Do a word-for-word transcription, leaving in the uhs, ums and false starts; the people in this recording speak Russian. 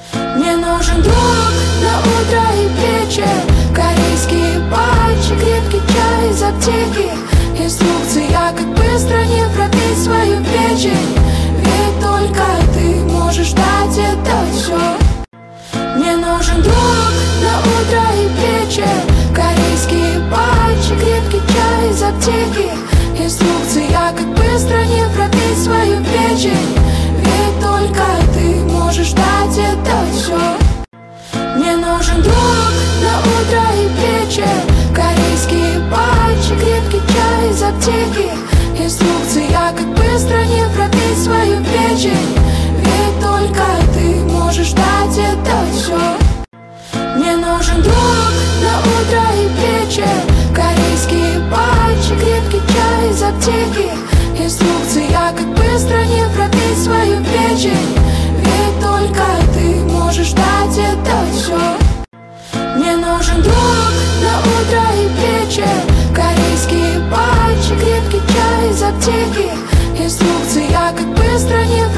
Мне нужен друг на утро и вечер, корейские патчи, крепкий чай из аптеки, инструкция, как быстро не пробить свою печень. Ведь только ты можешь дать это все. Мне нужен друг на утро и вечер, корейские патчи, крепкий чай из аптеки, инструкция, как быстро не пробить свою печень. Ведь только ты можешь дать это все. Мне нужен друг на утро и вечер, корейские патчи, крепкий чай из аптеки, инструкция, как быстро не пробить свою печень. Ведь только ты можешь дать это все. Мне нужен друг на утро и вечер, корейские патчи, крепкий чай из аптеки, инструкция, как быстро не пробить свою печень. Ведь только ты можешь дать это все. Мне нужен друг на утро и вечер, корейские патчи, крепкий чай из аптеки, инструкция, как быстро не